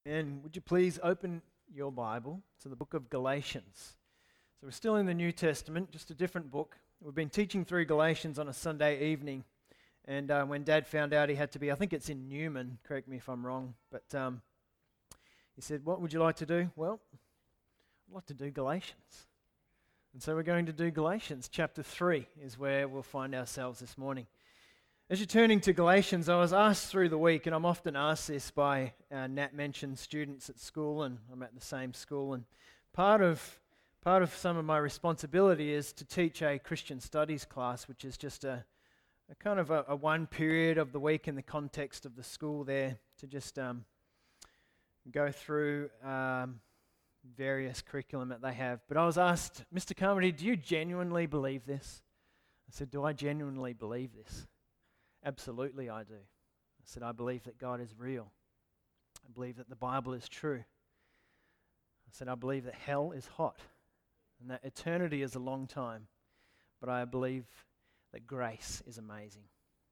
And would you please open your Bible to the book of Galatians? So we're still in the New Testament, just a different book. We've been teaching through Galatians on a Sunday evening. And when Dad found out he had to be, I think it's in Newman, correct me if I'm wrong, but he said, what would you like to do? Well, I'd like to do Galatians. And so we're going to do Galatians. Chapter 3 is where we'll find ourselves this morning. As you're turning to Galatians, I was asked through the week, and I'm often asked this by Nat mentioned students at school, and I'm at the same school, and part of some of my responsibility is to teach a Christian studies class, which is just a kind of a one period of the week in the context of the school there, to just go through various curriculum that they have. But I was asked, Mr. Carmody, do you genuinely believe this? I said, do I genuinely believe this? Absolutely I do. I said, I believe that God is real. I believe that the Bible is true. I said, I believe that hell is hot and that eternity is a long time. But I believe that grace is amazing.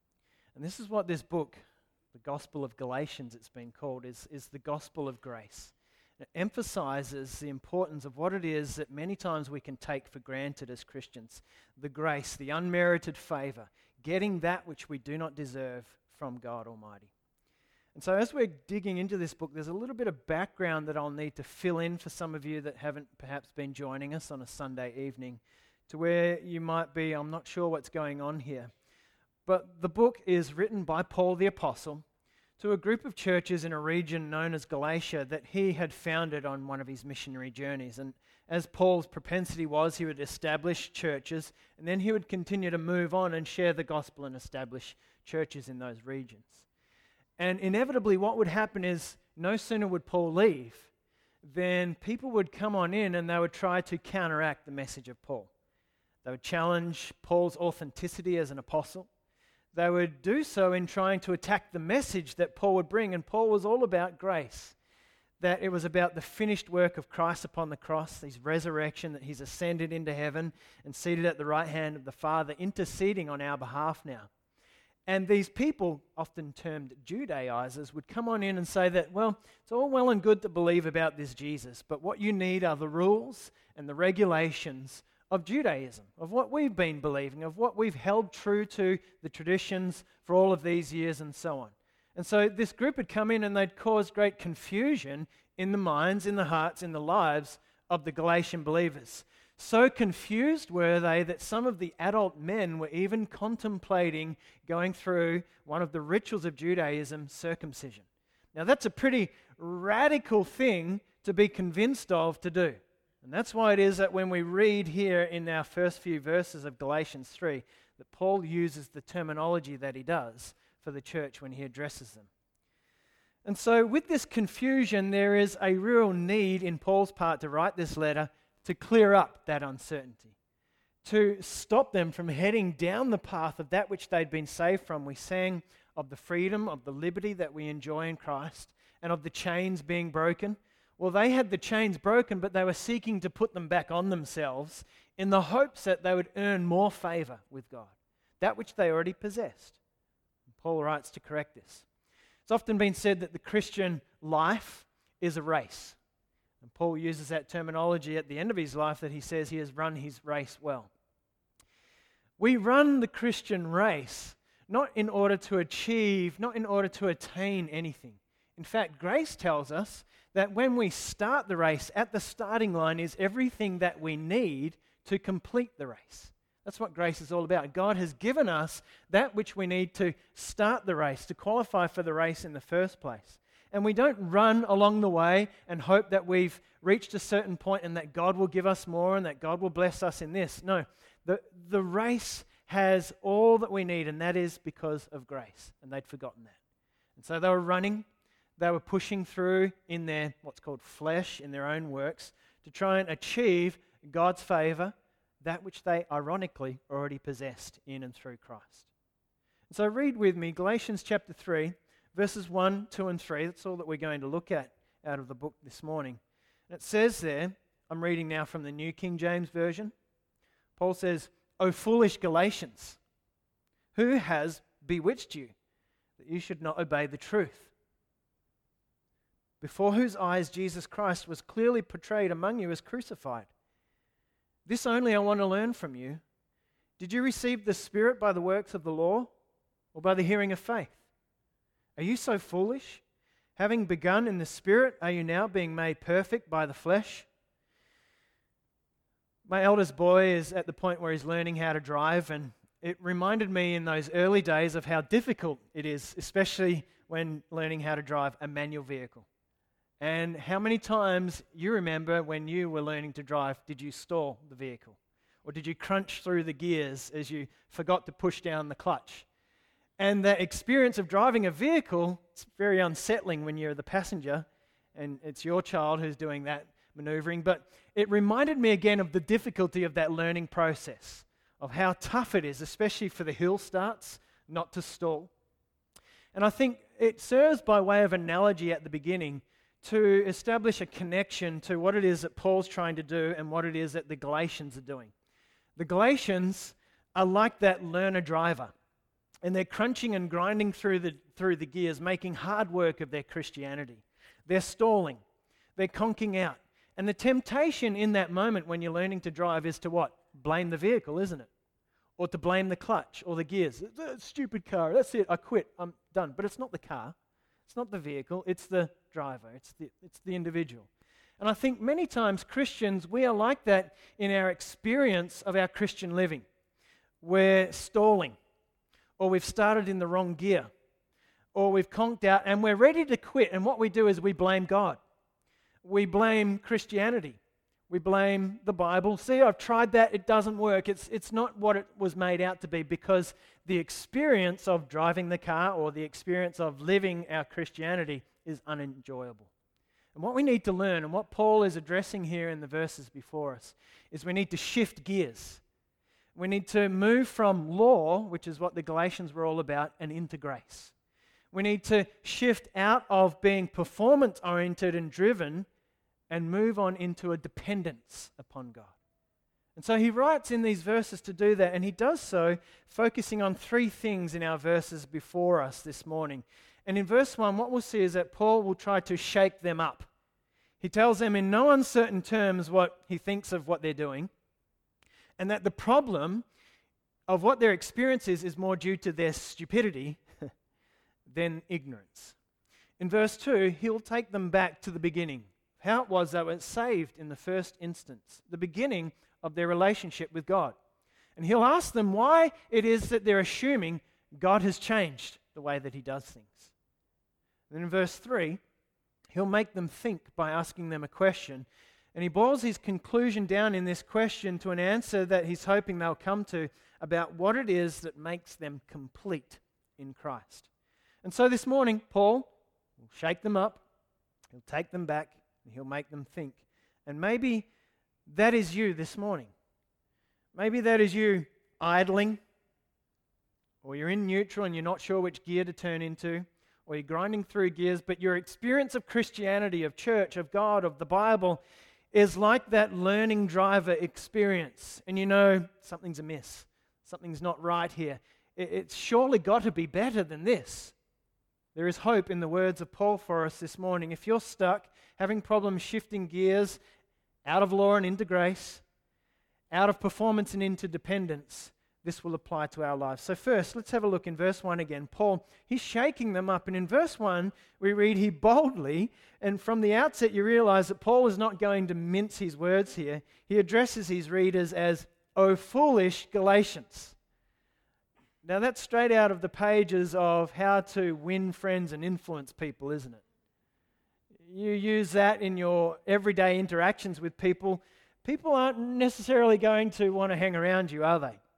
And this is what this book, the Gospel of Galatians it's been called, is the gospel of grace. It emphasizes the importance of what it is that many times we can take for granted as Christians. The grace, the unmerited favor, getting that which we do not deserve from God Almighty. And so as we're digging into this book, there's a little bit of background that I'll need to fill in for some of you that haven't perhaps been joining us on a Sunday evening, to where you might be, I'm not sure what's going on here. But the book is written by Paul the Apostle to a group of churches in a region known as Galatia that he had founded on one of his missionary journeys. And as Paul's propensity was, he would establish churches, and then he would continue to move on and share the gospel and establish churches in those regions. And inevitably what would happen is, no sooner would Paul leave, then people would come on in and they would try to counteract the message of Paul. They would challenge Paul's authenticity as an apostle. They would do so in trying to attack the message that Paul would bring. And Paul was all about grace, that it was about the finished work of Christ upon the cross, his resurrection, that he's ascended into heaven and seated at the right hand of the Father, interceding on our behalf now. And these people, often termed Judaizers, would come on in and say that, well, it's all well and good to believe about this Jesus, but what you need are the rules and the regulations of Judaism, of what we've been believing, of what we've held true to, the traditions for all of these years and so on. And so this group had come in and they'd caused great confusion in the minds, in the hearts, in the lives of the Galatian believers. So confused were they that some of the adult men were even contemplating going through one of the rituals of Judaism, circumcision. Now that's a pretty radical thing to be convinced of to do. And that's why it is that when we read here in our first few verses of Galatians 3, that Paul uses the terminology that he does for the church when he addresses them. And so with this confusion, there is a real need in Paul's part to write this letter to clear up that uncertainty, to stop them from heading down the path of that which they'd been saved from. We sang of the freedom, of the liberty that we enjoy in Christ, and of the chains being broken. Well, they had the chains broken, but they were seeking to put them back on themselves in the hopes that they would earn more favor with God, that which they already possessed. And Paul writes to correct this. It's often been said that the Christian life is a race. And Paul uses that terminology at the end of his life, that he says he has run his race well. We run the Christian race not in order to achieve, not in order to attain anything. In fact, grace tells us that when we start the race, at the starting line is everything that we need to complete the race. That's what grace is all about. God has given us that which we need to start the race, to qualify for the race in the first place. And we don't run along the way and hope that we've reached a certain point and that God will give us more and that God will bless us in this. No, the race has all that we need, and that is because of grace. And they'd forgotten that. And so they were running. They were pushing through in their, what's called flesh, in their own works, to try and achieve God's favor, that which they ironically already possessed in and through Christ. And so read with me Galatians chapter 3, verses 1, 2, and 3. That's all that we're going to look at out of the book this morning. And it says there, I'm reading now from the New King James Version. Paul says, "O foolish Galatians, who has bewitched you that you should not obey the truth?" before whose eyes Jesus Christ was clearly portrayed among you as crucified. This only I want to learn from you. Did you receive the Spirit by the works of the law or by the hearing of faith? Are you so foolish? Having begun in the Spirit, are you now being made perfect by the flesh? My eldest boy is at the point where he's learning how to drive, and it reminded me in those early days of how difficult it is, especially when learning how to drive a manual vehicle. And how many times you remember when you were learning to drive, did you stall the vehicle? Or did you crunch through the gears as you forgot to push down the clutch? And the experience of driving a vehicle, it's very unsettling when you're the passenger and it's your child who's doing that maneuvering. But it reminded me again of the difficulty of that learning process, of how tough it is, especially for the hill starts, not to stall. And I think it serves by way of analogy at the beginning to establish a connection to what it is that Paul's trying to do and what it is that the Galatians are doing. The Galatians are like that learner driver, and they're crunching and grinding through the gears, making hard work of their Christianity. They're stalling. They're conking out. And the temptation in that moment when you're learning to drive is to what? Blame the vehicle, isn't it? Or to blame the clutch or the gears. Stupid car, that's it, I quit, I'm done. But it's not the car. It's not the vehicle, it's the driver, it's the individual. And I think many times Christians, we are like that in our experience of our Christian living. We're stalling, or we've started in the wrong gear, or we've conked out and we're ready to quit, and what we do is we blame God. We blame Christianity. We blame the Bible. See, I've tried that, it doesn't work. It's not what it was made out to be, because the experience of driving the car or the experience of living our Christianity is unenjoyable. And what we need to learn, and what Paul is addressing here in the verses before us, is we need to shift gears. We need to move from law, which is what the Galatians were all about, and into grace. We need to shift out of being performance-oriented and driven and move on into a dependence upon God. And so he writes in these verses to do that, and he does so focusing on three things in our verses before us this morning. And in verse 1, what we'll see is that Paul will try to shake them up. He tells them in no uncertain terms what he thinks of what they're doing, and that the problem of what their experience is more due to their stupidity than ignorance. In verse 2, he'll take them back to the beginning, how it was they were saved in the first instance, the beginning of their relationship with God. And he'll ask them why it is that they're assuming God has changed the way that he does things. Then in verse 3, he'll make them think by asking them a question. And he boils his conclusion down in this question to an answer that he's hoping they'll come to about what it is that makes them complete in Christ. And so this morning, Paul will shake them up, he'll take them back, and he'll make them think. And maybe that is you this morning. Maybe that is you idling, or you're in neutral and you're not sure which gear to turn into, or you're grinding through gears, but your experience of Christianity, of church, of God, of the Bible is like that learning driver experience. And you know something's amiss. Something's not right here. It's surely got to be better than this. There is hope in the words of Paul for us this morning. If you're stuck, having problems shifting gears out of law and into grace, out of performance and into dependence, this will apply to our lives. So first, let's have a look in verse 1 again. Paul, he's shaking them up. And in verse 1, we read, he boldly, and from the outset you realize that Paul is not going to mince his words here. He addresses his readers as, "O foolish Galatians." Now that's straight out of the pages of How to Win Friends and Influence People, isn't it? You use that in your everyday interactions with people. People aren't necessarily going to want to hang around you, are they?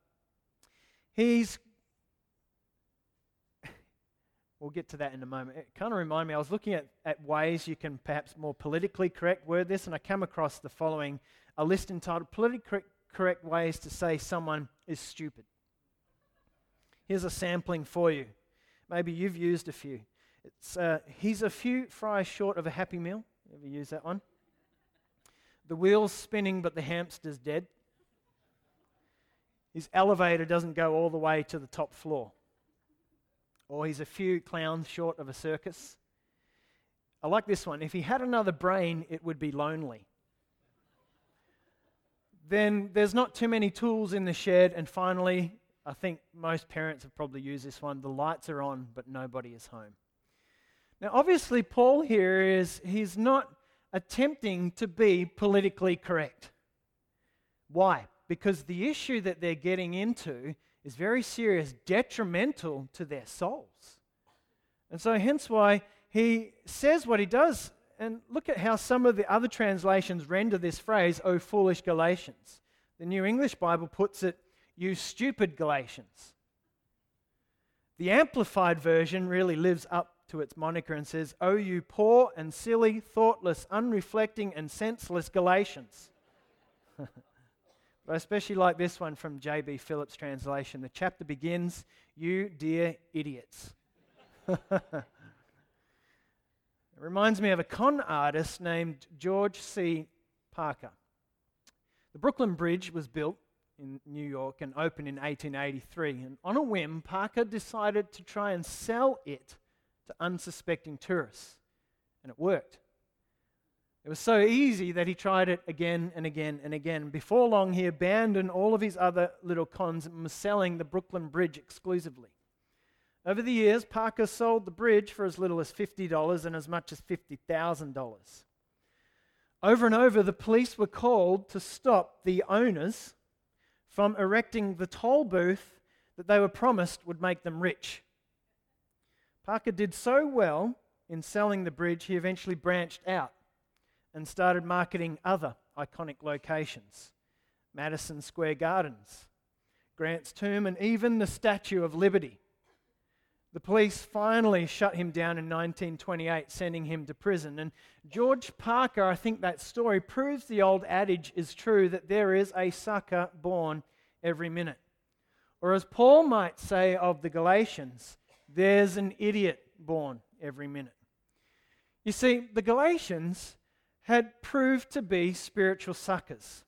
We'll get to that in a moment. It kind of reminded me, I was looking at ways you can perhaps more politically correct word this, and I came across the following, a list entitled Politically Correct Ways to Say Someone is Stupid. Here's a sampling for you. Maybe you've used a few. It's he's a few fries short of a Happy Meal. Ever use that one? The wheel's spinning but the hamster's dead. His elevator doesn't go all the way to the top floor. Or he's a few clowns short of a circus. I like this one. If he had another brain, it would be lonely. Then there's not too many tools in the shed. And finally, I think most parents have probably used this one. The lights are on, but nobody is home. Now, obviously, Paul here he's not attempting to be politically correct. Why? Because the issue that they're getting into is very serious, detrimental to their souls. And so hence why he says what he does. And look at how some of the other translations render this phrase, "O foolish Galatians." The New English Bible puts it, "You stupid Galatians." The Amplified Version really lives up to its moniker and says, "O you poor and silly, thoughtless, unreflecting and senseless Galatians." But I especially like this one from J.B. Phillips' translation. The chapter begins, "You dear idiots." It reminds me of a con artist named George C. Parker. The Brooklyn Bridge was built in New York and opened in 1883. And on a whim, Parker decided to try and sell it to unsuspecting tourists. And it worked. It was so easy that he tried it again and again and again. Before long, he abandoned all of his other little cons and was selling the Brooklyn Bridge exclusively. Over the years, Parker sold the bridge for as little as $50 and as much as $50,000. Over and over, the police were called to stop the owners from erecting the toll booth that they were promised would make them rich. Parker did so well in selling the bridge, he eventually branched out and started marketing other iconic locations. Madison Square Gardens, Grant's Tomb, and even the Statue of Liberty. The police finally shut him down in 1928, sending him to prison. And George Parker, I think that story proves the old adage is true, that there is a sucker born every minute. Or as Paul might say of the Galatians, there's an idiot born every minute. You see, the Galatians had proved to be spiritual suckers.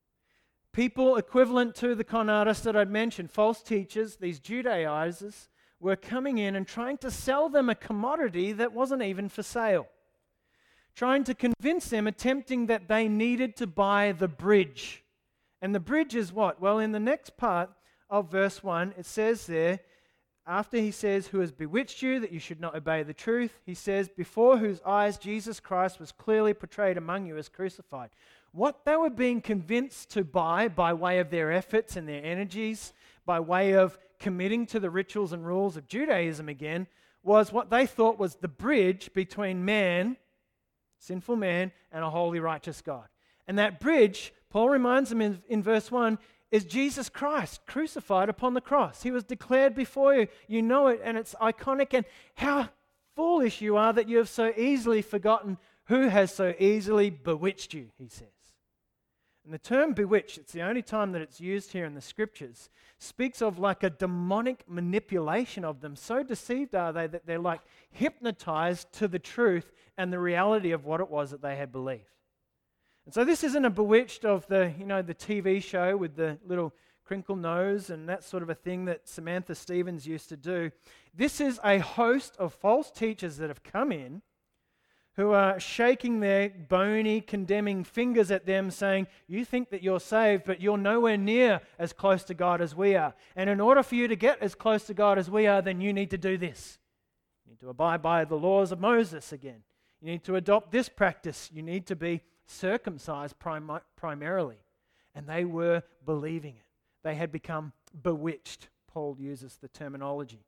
People equivalent to the con artists that I'd mentioned, false teachers, these Judaizers, were coming in and trying to sell them a commodity that wasn't even for sale. Trying to convince them, attempting that they needed to buy the bridge. And the bridge is what? Well, in the next part of verse 1, it says there, after he says, "Who has bewitched you that you should not obey the truth?" he says, "Before whose eyes Jesus Christ was clearly portrayed among you as crucified." What they were being convinced to buy by way of their efforts and their energies, by way of committing to the rituals and rules of Judaism again, was what they thought was the bridge between man, sinful man, and a holy, righteous God. And that bridge, Paul reminds them in verse 1, is Jesus Christ crucified upon the cross. He was declared before you. You know it, and it's iconic. And how foolish you are that you have so easily forgotten who has so easily bewitched you, he says. And the term bewitched, it's the only time that it's used here in the scriptures, speaks of like a demonic manipulation of them. So deceived are they that they're like hypnotized to the truth and the reality of what it was that they had believed. And so this isn't a bewitched of the TV show with the little crinkle nose and that sort of a thing that Samantha Stevens used to do. This is a host of false teachers that have come in who are shaking their bony, condemning fingers at them saying, "You think that you're saved, but you're nowhere near as close to God as we are. And in order for you to get as close to God as we are, then you need to do this. You need to abide by the laws of Moses again. You need to adopt this practice. You need to be circumcised primarily." And they were believing it. They had become bewitched. Paul uses the terminology.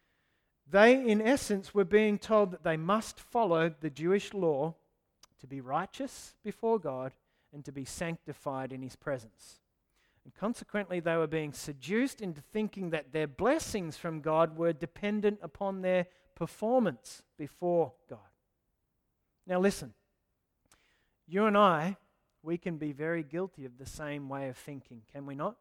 They, in essence, were being told that they must follow the Jewish law to be righteous before God and to be sanctified in His presence. And consequently, they were being seduced into thinking that their blessings from God were dependent upon their performance before God. Now listen, you and I, we can be very guilty of the same way of thinking, can we not?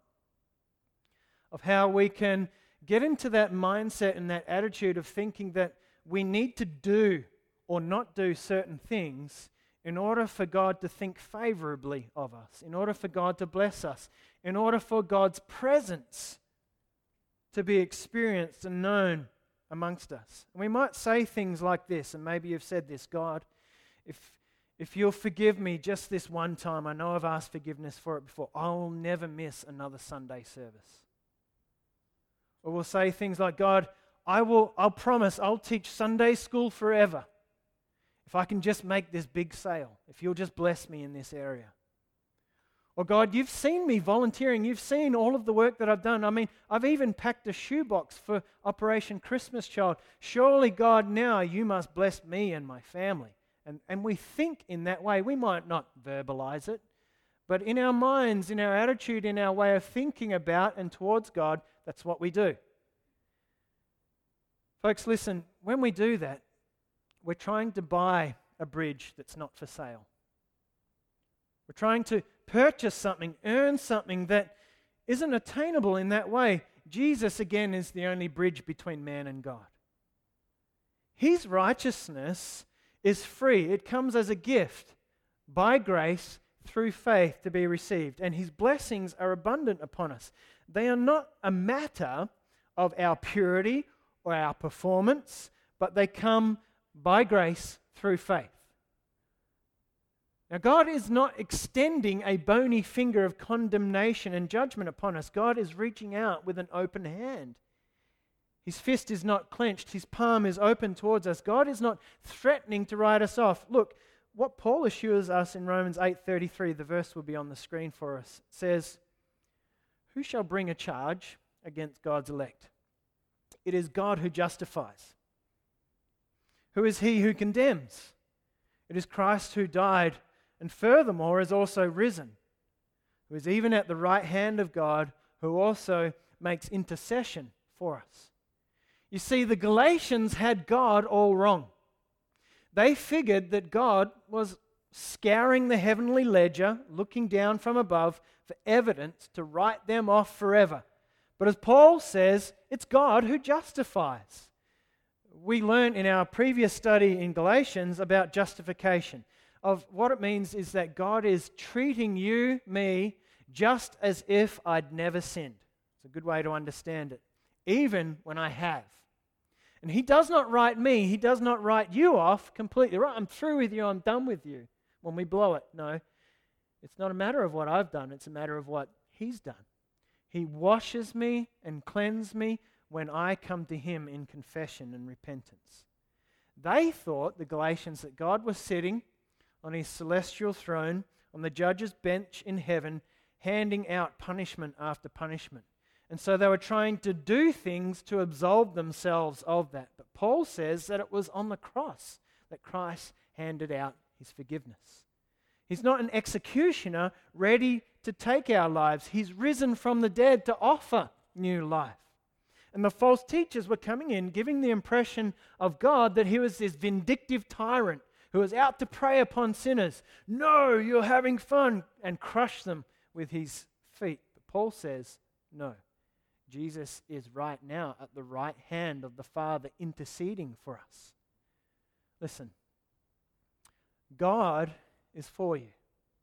Of how we can get into that mindset and that attitude of thinking that we need to do or not do certain things in order for God to think favorably of us, in order for God to bless us, in order for God's presence to be experienced and known amongst us. And we might say things like this, and maybe you've said this: God, if you'll forgive me just this one time, I know I've asked forgiveness for it before, I'll never miss another Sunday service. Or we'll say things like, God, I'll promise I'll teach Sunday school forever if I can just make this big sale, if you'll just bless me in this area. Or God, you've seen me volunteering. You've seen all of the work that I've done. I mean, I've even packed a shoebox for Operation Christmas Child. Surely, God, now you must bless me and my family. And we think in that way. We might not verbalize it, but in our minds, in our attitude, in our way of thinking about and towards God, that's what we do. Folks, listen, when we do that, we're trying to buy a bridge that's not for sale. We're trying to purchase something, earn something that isn't attainable in that way. Jesus, again, is the only bridge between man and God. His righteousness is free. It comes as a gift by grace through faith to be received. And His blessings are abundant upon us. They are not a matter of our purity or our performance, but they come by grace through faith. Now, God is not extending a bony finger of condemnation and judgment upon us. God is reaching out with an open hand. His fist is not clenched. His palm is open towards us. God is not threatening to write us off. Look, what Paul assures us in Romans 8:33, the verse will be on the screen for us, it says, "Who shall bring a charge against God's elect? It is God who justifies. Who is he who condemns? It is Christ who died and furthermore is also risen, who is even at the right hand of God, who also makes intercession for us." You see, the Galatians had God all wrong. They figured that God was scouring the heavenly ledger, looking down from above for evidence to write them off forever. But as Paul says, it's God who justifies. We learned in our previous study in Galatians about justification. Of what it means is that God is treating you, me, just as if I'd never sinned. It's a good way to understand it. Even when I have. And He does not write me, He does not write you off completely. Right, I'm through with you, I'm done with you when we blow it. No, it's not a matter of what I've done, it's a matter of what He's done. He washes me and cleanses me when I come to Him in confession and repentance. They thought, the Galatians, that God was sitting on His celestial throne, on the judge's bench in heaven, handing out punishment after punishment. And so they were trying to do things to absolve themselves of that. But Paul says that it was on the cross that Christ handed out His forgiveness. He's not an executioner ready to take our lives. He's risen from the dead to offer new life. And the false teachers were coming in, giving the impression of God that He was this vindictive tyrant who was out to prey upon sinners. No, you're having fun, and crush them with His feet. But Paul says, no. Jesus is right now at the right hand of the Father interceding for us. Listen, God is for you.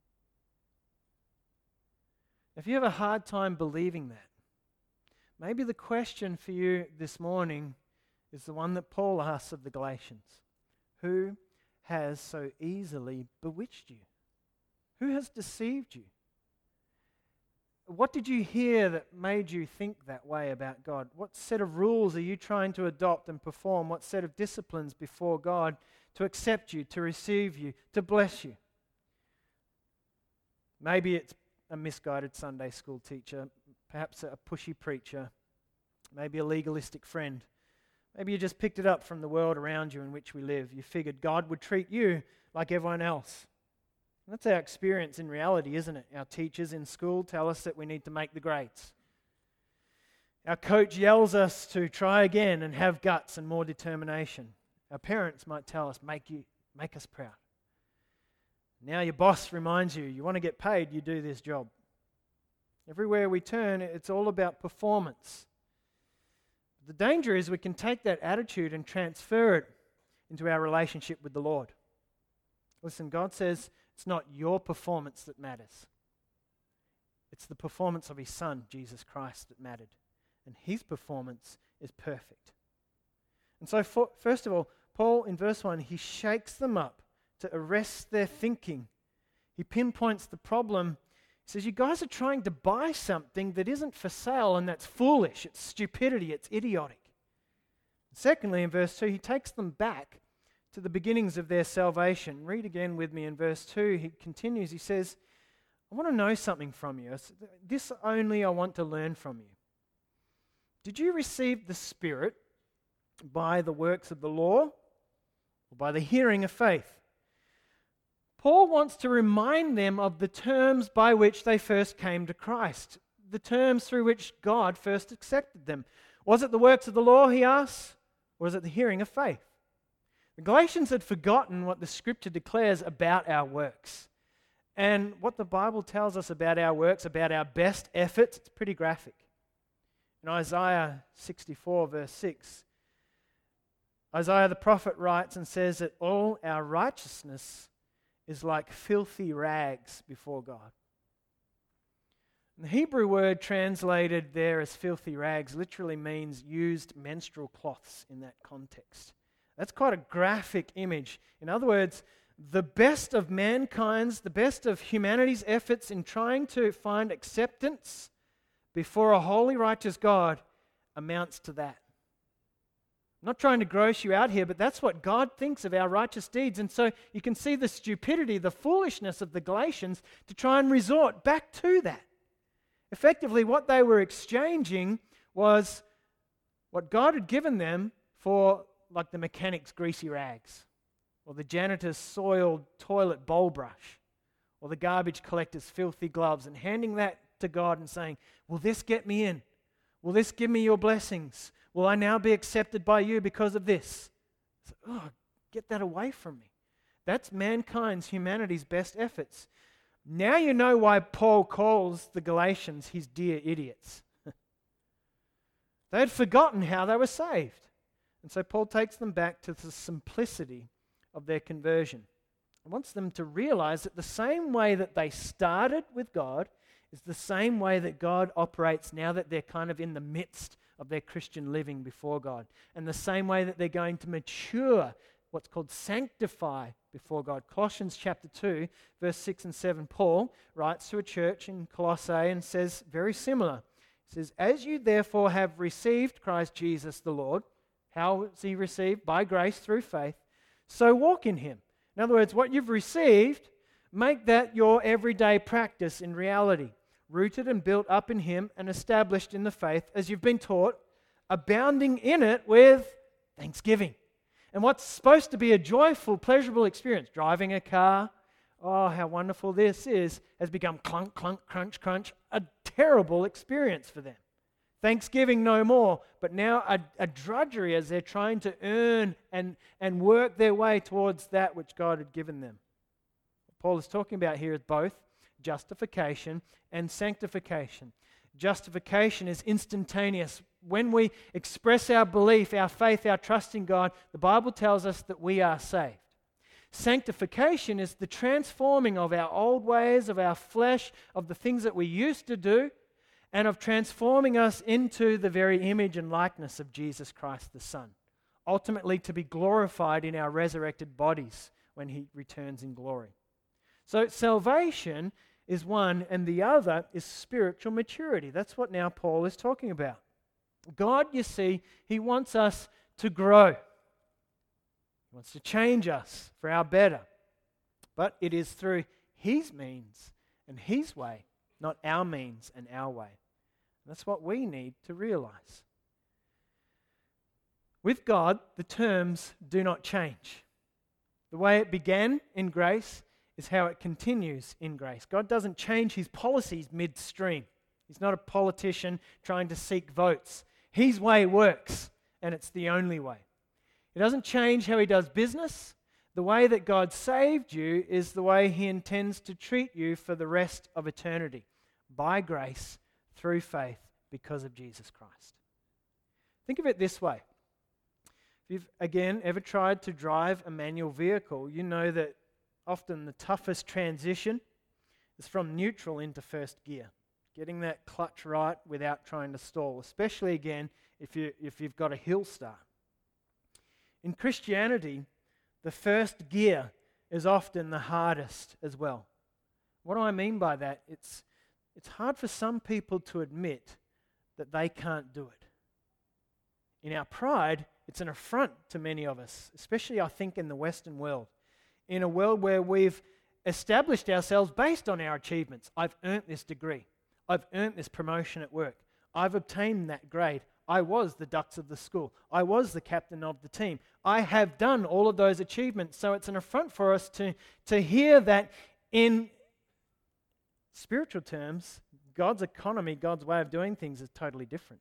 If you have a hard time believing that, maybe the question for you this morning is the one that Paul asks of the Galatians. Who has so easily bewitched you? Who has deceived you? What did you hear that made you think that way about God? What set of rules are you trying to adopt and perform? What set of disciplines before God to accept you, to receive you, to bless you? Maybe it's a misguided Sunday school teacher, perhaps a pushy preacher, maybe a legalistic friend. Maybe you just picked it up from the world around you in which we live. You figured God would treat you like everyone else. That's our experience in reality, isn't it? Our teachers in school tell us that we need to make the grades. Our coach yells us to try again and have guts and more determination. Our parents might tell us, make us proud. Now your boss reminds you, you want to get paid, you do this job. Everywhere we turn, it's all about performance. The danger is we can take that attitude and transfer it into our relationship with the Lord. Listen, God says it's not your performance that matters. It's the performance of His Son, Jesus Christ, that mattered. And His performance is perfect. And so first of all, Paul in verse 1, he shakes them up to arrest their thinking. He pinpoints the problem. He says, you guys are trying to buy something that isn't for sale, and that's foolish, it's stupidity, it's idiotic. Secondly, in verse 2, he takes them back to the beginnings of their salvation. Read again with me in verse 2. He continues, he says, I want to know something from you. This only I want to learn from you. Did you receive the Spirit by the works of the law or by the hearing of faith? Paul wants to remind them of the terms by which they first came to Christ, the terms through which God first accepted them. Was it the works of the law, he asks, or was it the hearing of faith? The Galatians had forgotten what the Scripture declares about our works. And what the Bible tells us about our works, about our best efforts, it's pretty graphic. In Isaiah 64, verse 6, Isaiah the prophet writes and says that all our righteousness is like filthy rags before God. And the Hebrew word translated there as filthy rags literally means used menstrual cloths in that context. That's quite a graphic image. In other words, the best of mankind's, the best of humanity's efforts in trying to find acceptance before a holy, righteous God amounts to that. I'm not trying to gross you out here, but that's what God thinks of our righteous deeds. And so you can see the stupidity, the foolishness of the Galatians to try and resort back to that. Effectively, what they were exchanging was what God had given them for, like, the mechanic's greasy rags, or the janitor's soiled toilet bowl brush, or the garbage collector's filthy gloves, and handing that to God and saying, will this get me in? Will this give me your blessings? Will I now be accepted by you because of this? So, get that away from me. That's mankind's, humanity's best efforts. Now you know why Paul calls the Galatians his dear idiots. They had forgotten how they were saved. And so Paul takes them back to the simplicity of their conversion. He wants them to realize that the same way that they started with God is the same way that God operates now that they're kind of in the midst of their Christian living before God. And the same way that they're going to mature, what's called sanctify before God. Colossians chapter 2, verse 6 and 7, Paul writes to a church in Colossae and says very similar. He says, as you therefore have received Christ Jesus the Lord, how is he received? By grace through faith. So walk in him. In other words, what you've received, make that your everyday practice in reality. Rooted and built up in him and established in the faith as you've been taught, abounding in it with thanksgiving. And what's supposed to be a joyful, pleasurable experience, driving a car, oh, how wonderful this is, has become clunk, clunk, crunch, crunch, a terrible experience for them. Thanksgiving no more, but now a drudgery as they're trying to earn and work their way towards that which God had given them. What Paul is talking about here is both justification and sanctification. Justification is instantaneous. When we express our belief, our faith, our trust in God, the Bible tells us that we are saved. Sanctification is the transforming of our old ways, of our flesh, of the things that we used to do, and of transforming us into the very image and likeness of Jesus Christ the Son, ultimately to be glorified in our resurrected bodies when he returns in glory. So salvation is one, and the other is spiritual maturity. That's what now Paul is talking about. God, you see, he wants us to grow. He wants to change us for our better. But it is through his means and his way, not our means and our way. And that's what we need to realize. With God, the terms do not change. The way it began in grace is how it continues in grace. God doesn't change his policies midstream. He's not a politician trying to seek votes. His way works, and it's the only way. He doesn't change how he does business. The way that God saved you is the way he intends to treat you for the rest of eternity, by grace, through faith, because of Jesus Christ. Think of it this way. If you've, again, ever tried to drive a manual vehicle, you know that often the toughest transition is from neutral into first gear. Getting that clutch right without trying to stall, especially again if you've got a hill start. In Christianity, the first gear is often the hardest as well. What do I mean by that? It's hard for some people to admit that they can't do it. In our pride, it's an affront to many of us, especially I think in the Western world. In a world where we've established ourselves based on our achievements. I've earned this degree. I've earned this promotion at work. I've obtained that grade. I was the dux of the school. I was the captain of the team. I have done all of those achievements. So it's an affront for us to hear that in spiritual terms, God's economy, God's way of doing things is totally different.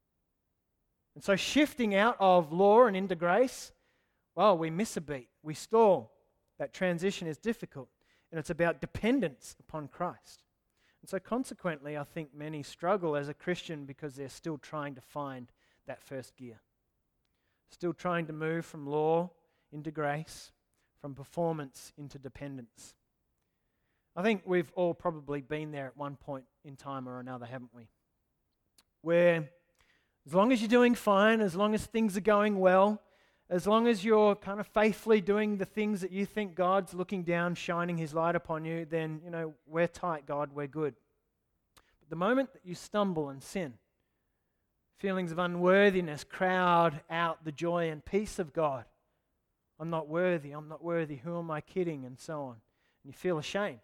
And so shifting out of law and into grace, well, we miss a beat. We stall. That transition is difficult. And it's about dependence upon Christ. And so consequently, I think many struggle as a Christian because they're still trying to find that first gear. Still trying to move from law into grace, from performance into dependence. I think we've all probably been there at one point in time or another, haven't we? Where as long as you're doing fine, as long as things are going well, as long as you're kind of faithfully doing the things that you think God's looking down, shining His light upon you, then, we're tight, God, we're good. But the moment that you stumble and sin, feelings of unworthiness crowd out the joy and peace of God. I'm not worthy, who am I kidding, and so on. And you feel ashamed.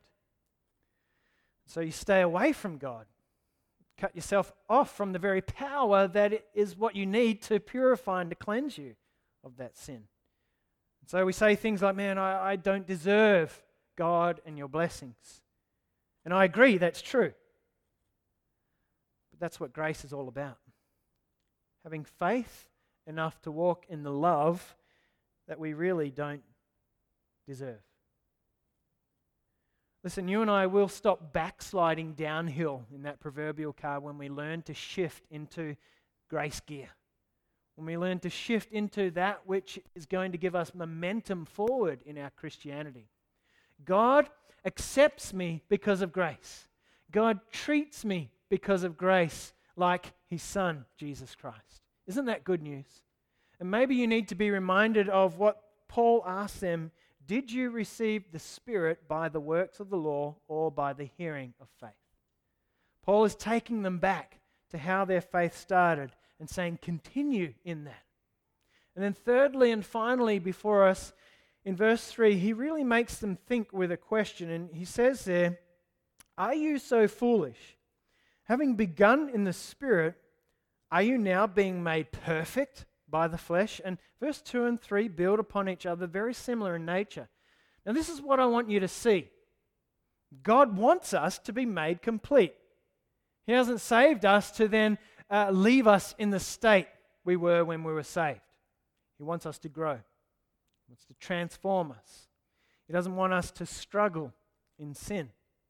So you stay away from God. Cut yourself off from the very power that is what you need to purify and to cleanse you of that sin. So we say things like, man, I don't deserve God and your blessings. And I agree, that's true. But that's what grace is all about. Having faith enough to walk in the love that we really don't deserve. Listen, you and I will stop backsliding downhill in that proverbial car when we learn to shift into grace gear. When we learn to shift into that which is going to give us momentum forward in our Christianity. God accepts me because of grace. God treats me because of grace like His Son, Jesus Christ. Isn't that good news? And maybe you need to be reminded of what Paul asked them. Did you receive the Spirit by the works of the law or by the hearing of faith? Paul is taking them back to how their faith started and saying, continue in that. And then thirdly and finally before us, in verse 3, he really makes them think with a question. And he says there, are you so foolish? Having begun in the Spirit, are you now being made perfect by the flesh? And verse 2 and 3 build upon each other, very similar in nature. Now this is what I want you to see. God wants us to be made complete. He hasn't saved us to then leave us in the state we were when we were saved. He wants us to grow. He wants to transform us. He doesn't want us to struggle in sin.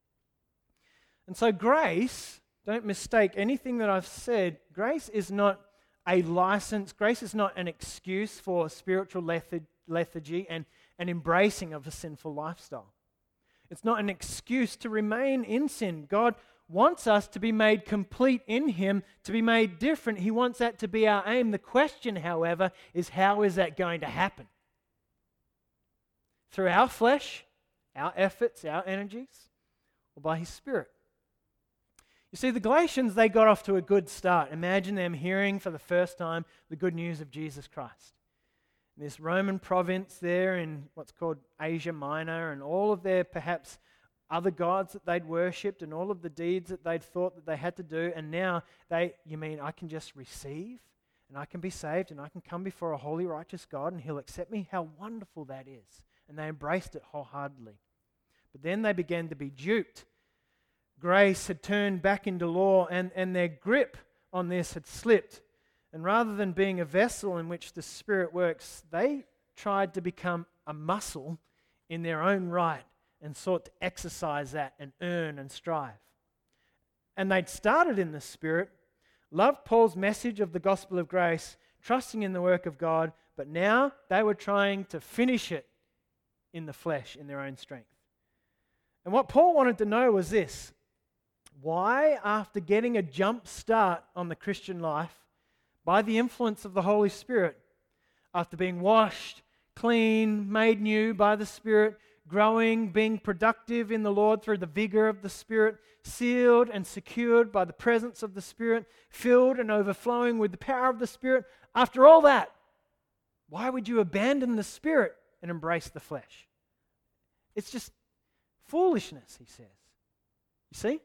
And so grace, don't mistake anything that I've said, grace is not a license, grace is not an excuse for spiritual lethargy and an embracing of a sinful lifestyle. It's not an excuse to remain in sin. God wants us to be made complete in Him, to be made different. He wants that to be our aim. The question, however, is how is that going to happen? Through our flesh, our efforts, our energies, or by His Spirit? You see, the Galatians, they got off to a good start. Imagine them hearing for the first time the good news of Jesus Christ. In this Roman province there in what's called Asia Minor, and all of their perhaps other gods that they'd worshipped and all of the deeds that they'd thought that they had to do, and now you mean I can just receive and I can be saved and I can come before a holy righteous God and He'll accept me? How wonderful that is. And they embraced it wholeheartedly. But then they began to be duped. Grace had turned back into law, and their grip on this had slipped. And rather than being a vessel in which the Spirit works, they tried to become a muscle in their own right and sought to exercise that and earn and strive. And they'd started in the Spirit, loved Paul's message of the gospel of grace, trusting in the work of God, but now they were trying to finish it in the flesh, in their own strength. And what Paul wanted to know was this: why, after getting a jump start on the Christian life by the influence of the Holy Spirit, after being washed, clean, made new by the Spirit, growing, being productive in the Lord through the vigor of the Spirit, sealed and secured by the presence of the Spirit, filled and overflowing with the power of the Spirit. After all that, why would you abandon the Spirit and embrace the flesh? It's just foolishness, he says. You see?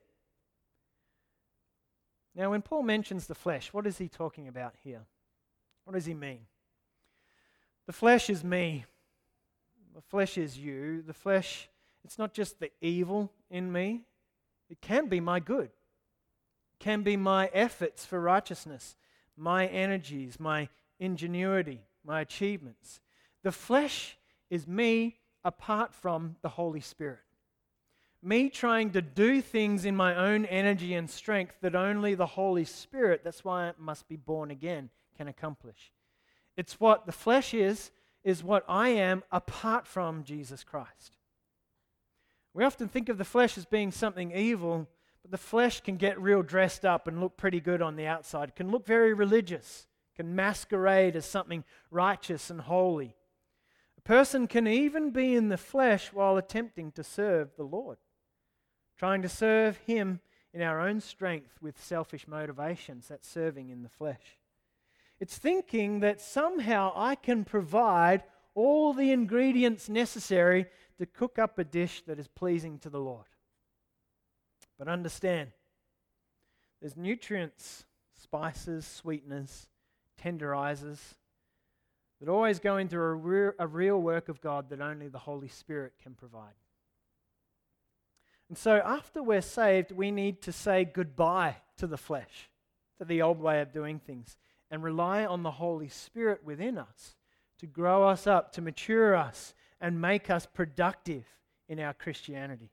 Now, when Paul mentions the flesh, what is he talking about here? What does he mean? The flesh is me. The flesh is you. The flesh, it's not just the evil in me. It can be my good. It can be my efforts for righteousness, my energies, my ingenuity, my achievements. The flesh is me apart from the Holy Spirit. Me trying to do things in my own energy and strength that only the Holy Spirit, that's why it must be born again, can accomplish. It's what the flesh is what I am apart from Jesus Christ. We often think of the flesh as being something evil, but the flesh can get real dressed up and look pretty good on the outside. It can look very religious, can masquerade as something righteous and holy. A person can even be in the flesh while attempting to serve the Lord, trying to serve Him in our own strength with selfish motivations. That's serving in the flesh. It's thinking that somehow I can provide all the ingredients necessary to cook up a dish that is pleasing to the Lord. But understand, there's nutrients, spices, sweeteners, tenderizers that always go into a real work of God that only the Holy Spirit can provide. And so after we're saved, we need to say goodbye to the flesh, to the old way of doing things, and rely on the Holy Spirit within us to grow us up, to mature us, and make us productive in our Christianity.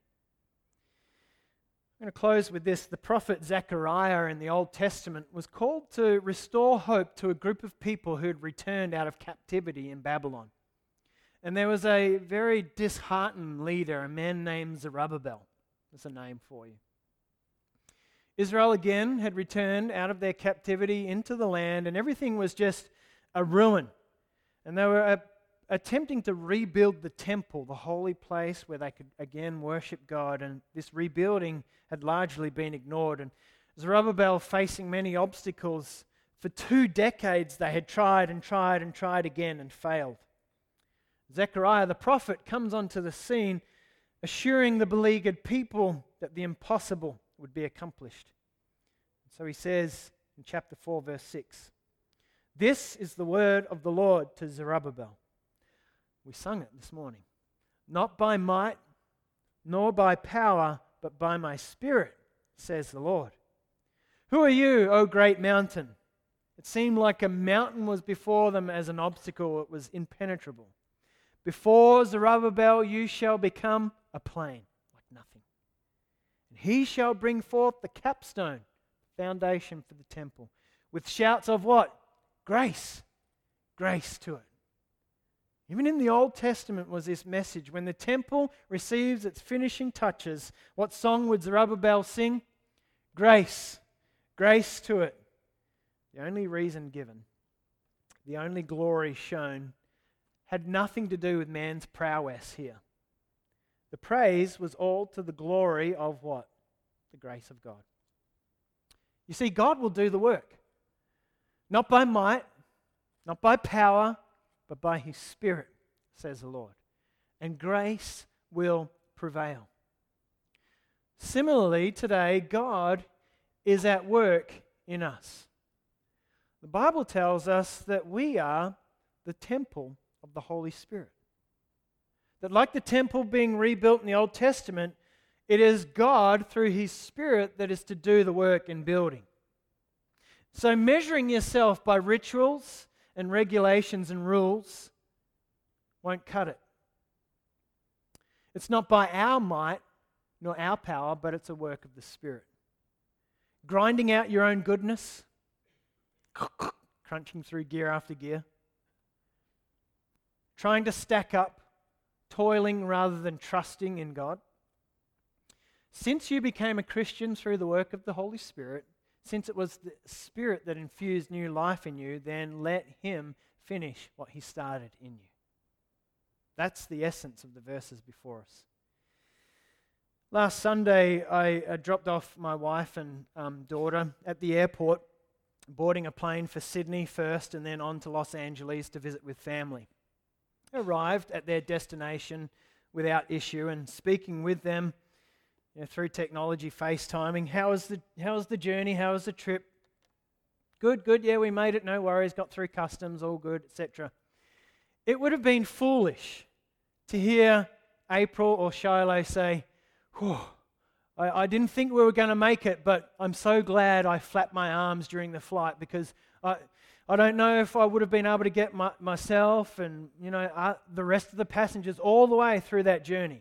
I'm going to close with this. The prophet Zechariah in the Old Testament was called to restore hope to a group of people who had returned out of captivity in Babylon. And there was a very disheartened leader, a man named Zerubbabel. That's a name for you. Israel again had returned out of their captivity into the land, and everything was just a ruin. And they were attempting to rebuild the temple, the holy place where they could again worship God, and this rebuilding had largely been ignored. And Zerubbabel, facing many obstacles, for 2 decades they had tried and tried and tried again and failed. Zechariah the prophet comes onto the scene, assuring the beleaguered people that the impossible would be accomplished. So he says in chapter 4, verse 6, "This is the word of the Lord to Zerubbabel." We sung it this morning. "Not by might, nor by power, but by my Spirit, says the Lord. Who are you, O great mountain?" It seemed like a mountain was before them as an obstacle. It was impenetrable. "Before Zerubbabel you shall become a plain, like nothing. And he shall bring forth the capstone, foundation for the temple, with shouts of" what? Grace. Grace to it. Even in the Old Testament was this message. When the temple receives its finishing touches, what song would Zerubbabel sing? Grace. Grace to it. The only reason given, the only glory shown, had nothing to do with man's prowess here. The praise was all to the glory of what? The grace of God. You see, God will do the work. Not by might, not by power, but by His Spirit, says the Lord. And grace will prevail. Similarly, today, God is at work in us. The Bible tells us that we are the temple of the Holy Spirit. That like the temple being rebuilt in the Old Testament, it is God through His Spirit that is to do the work in building. So measuring yourself by rituals and regulations and rules won't cut it. It's not by our might nor our power, but it's a work of the Spirit. Grinding out your own goodness, crunching through gear after gear, trying to stack up, toiling rather than trusting in God. Since you became a Christian through the work of the Holy Spirit, since it was the Spirit that infused new life in you, then let Him finish what He started in you. That's the essence of the verses before us. Last Sunday, I dropped off my wife and daughter at the airport, boarding a plane for Sydney first and then on to Los Angeles to visit with family. I arrived at their destination without issue and speaking with them through technology, FaceTiming. How was the journey? How was the trip? Good, yeah, we made it, no worries, got through customs, all good, etc. It would have been foolish to hear April or Shiloh say, I didn't think we were going to make it, but I'm so glad I flapped my arms during the flight because I don't know if I would have been able to get myself and the rest of the passengers all the way through that journey.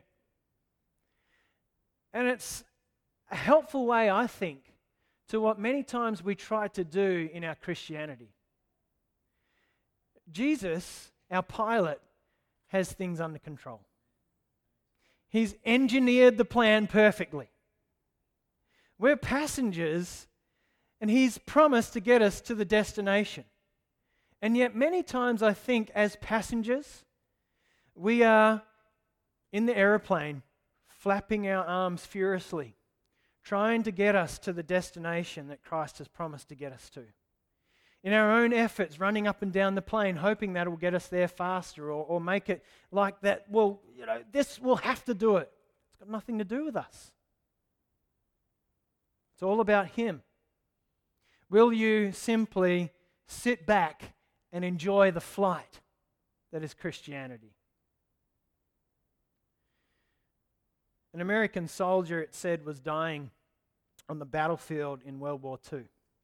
And it's a helpful way, I think, to what many times we try to do in our Christianity. Jesus, our pilot, has things under control. He's engineered the plan perfectly. We're passengers, and He's promised to get us to the destination. And yet many times I think as passengers, we are in the aeroplane, flapping our arms furiously, trying to get us to the destination that Christ has promised to get us to. In our own efforts, running up and down the plane, hoping that it will get us there faster or make it like that, this will have to do it. It's got nothing to do with us. It's all about Him. Will you simply sit back and enjoy the flight that is Christianity? An American soldier, it said, was dying on the battlefield in World War II. A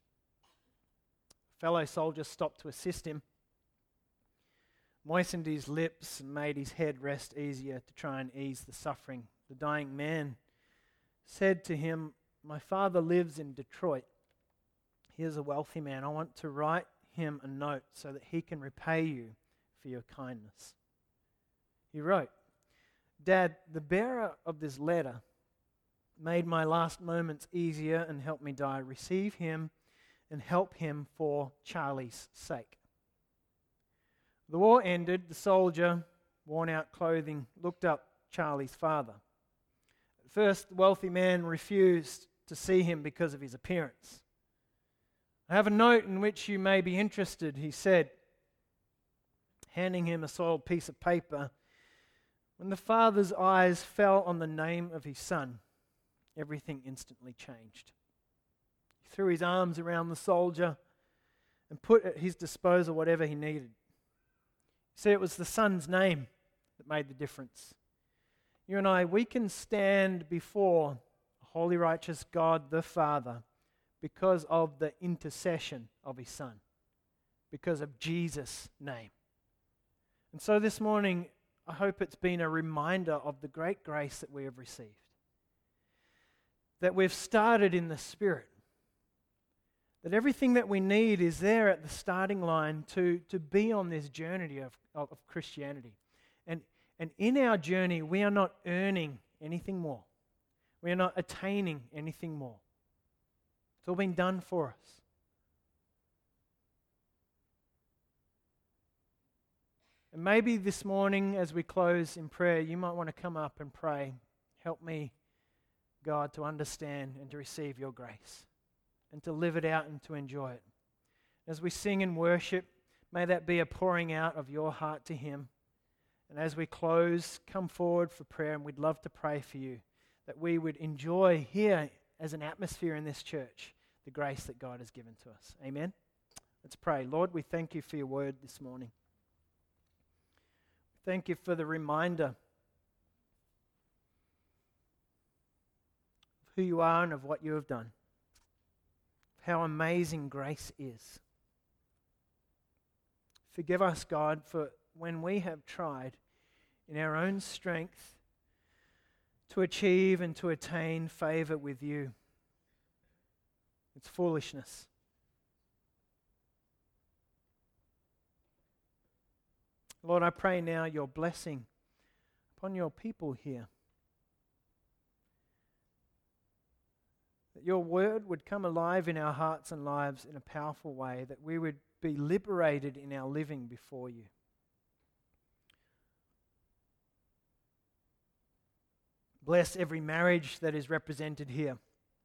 fellow soldier stopped to assist him, moistened his lips and made his head rest easier to try and ease the suffering. The dying man said to him, "My father lives in Detroit. He is a wealthy man. I want to write him a note so that he can repay you for your kindness." He wrote, "Dad, the bearer of this letter made my last moments easier and helped me die. Receive him and help him for Charlie's sake." The war ended. The soldier, worn out clothing, looked up Charlie's father. At first, the wealthy man refused to see him because of his appearance. "I have a note in which you may be interested," he said, handing him a soiled piece of paper. When the father's eyes fell on the name of his son, everything instantly changed. He threw his arms around the soldier and put at his disposal whatever he needed. You see, it was the son's name that made the difference. You and I, we can stand before a holy, righteous God the Father because of the intercession of His Son, because of Jesus' name. And so this morning, I hope it's been a reminder of the great grace that we have received. That we've started in the Spirit. That everything that we need is there at the starting line to be on this journey of Christianity. And in our journey, we are not earning anything more. We are not attaining anything more. It's all been done for us. And maybe this morning, as we close in prayer, you might want to come up and pray, "Help me, God, to understand and to receive your grace and to live it out and to enjoy it." As we sing and worship, may that be a pouring out of your heart to Him. And as we close, come forward for prayer, and we'd love to pray for you, that we would enjoy here as an atmosphere in this church the grace that God has given to us. Amen? Let's pray. Lord, we thank you for your word this morning. Thank you for the reminder of who you are and of what you have done, of how amazing grace is. Forgive us, God, for when we have tried in our own strength to achieve and to attain favor with you. It's foolishness. Lord, I pray now your blessing upon your people here. That that your word would come alive in our hearts and lives in a powerful way, that we would be liberated in our living before you. Bless every marriage that is represented here.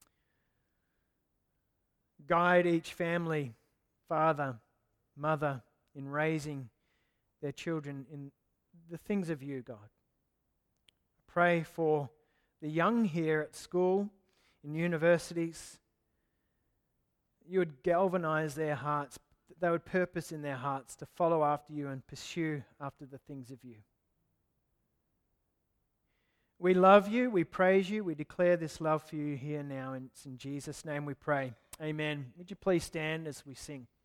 Guide each family, father, mother, in raising their children in the things of you, God. Pray for the young here at school, in universities. You would galvanize their hearts, that they would purpose in their hearts to follow after you and pursue after the things of you. We love you, we praise you, we declare this love for you here now, and it's in Jesus' name we pray. Amen. Would you please stand as we sing?